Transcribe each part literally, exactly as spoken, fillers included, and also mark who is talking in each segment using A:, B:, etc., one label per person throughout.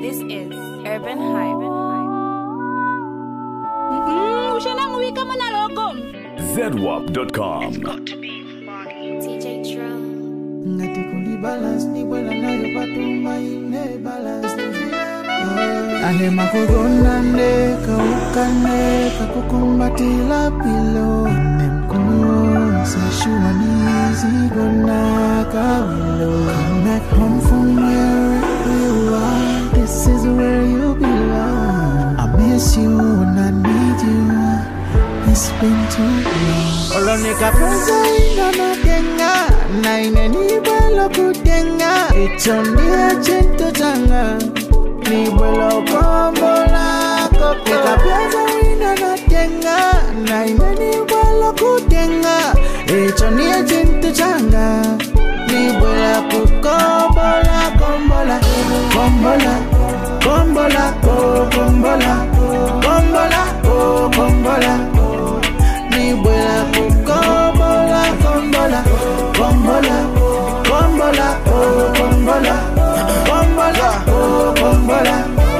A: This is Urban Hype.
B: Z W A P dot com.
C: It's got to be funny.
A: T J Drum.
D: Ngati kuli balance ni bwela nayo batuma ine balance ane makugona ndeka ukaneka kukumbatila pilo ine mkono sashua nizi gona kawilo. Come back home from where you are. This is where you belong. I miss you and I need you. It's been too long. Olonika pesa ina na tenga na ine ni bwelo kutenga. Ichondia chento changa ni bwelo kombola koko. Nika pesa ina na tenga na ine ni bwelo kutenga. Ichondia chento changa ni bwelo kukombola kombola kombola kombola kombola kombola kombola. Ni bwela kukombola, kombola, kombola, kombola, oh, kombola, kombola, oh, kombola,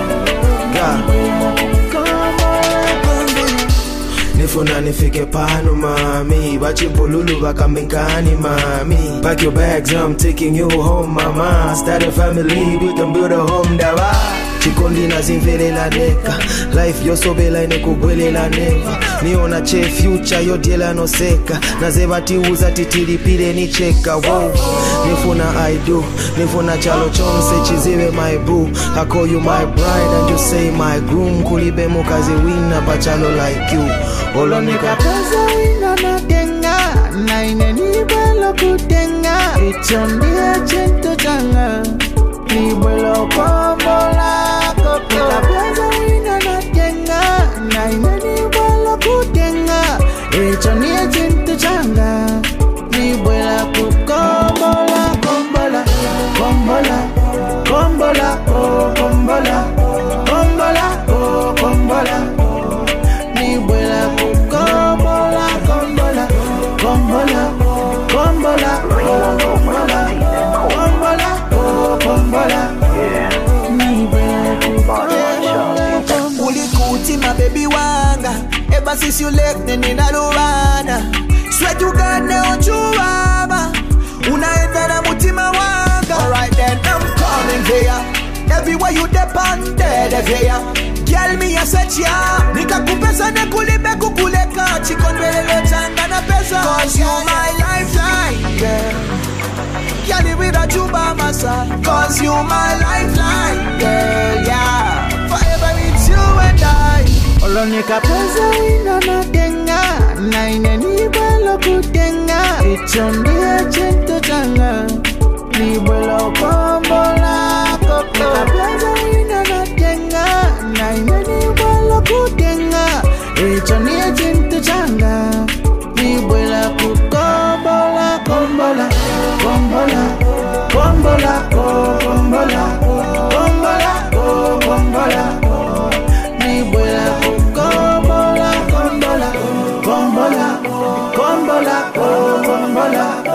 E: nifuna nifike pano mami, bachipululu bakambingani mami. Pack your bags, I'm taking you home mama. Start a family, we can build a home dawa. Chikondi na zimvele la deka. Life yosobela ine kubwele la neva. Niona che future yodela no seka. Na zebati uza titilipile ni cheka. Wow. Nifuna I do. Nifuna chalo chonse chiziwe my boo. I call you my bride and you say my groom. Kulibe mukazi wina pachalo like you.
D: Olonika pesa wina na tenga na ine ni bwelo kutenga. Ichondia chento changa ni bwelo kombola koko. Nika pesa wina na tenga na ine ni bwelo kutenga. Ichondia chento changa ni bwelo kukombola kombola kombola kombola oh kombola kombola oh kombola. Ni bwela kukombola kombola kombola kombola kombola kombola oh kombola. Ni bwela kukombola kombola.
F: Ulikuti my baby wanga. Ever since you left nina luwana. Swear to God now chuwama. Unaenda na mutima wanga. Alright then I'm coming here. Everywhere you depend there there. Girl me a set ya. Nika kupesa ne kulibe kukuleka. Chikonwele changa na pesa. Cause you my lifeline, yeah. Girl without you by my side. Cause you my lifeline, girl, yeah. Forever it's you and I.
D: Olonika pesa wina na tenga na ine ni bwelo kutenga. Ichondia chento changa ni bwelo kombola koko. Nika pesa wina na tenga na ine ni bwelo kutenga. Ichondia chento changa ni bwelo kukombola kombola kombola kombola oh kombola kombola oh kombola. Ni bwela kukombola kombola kombola kombola oh kombola.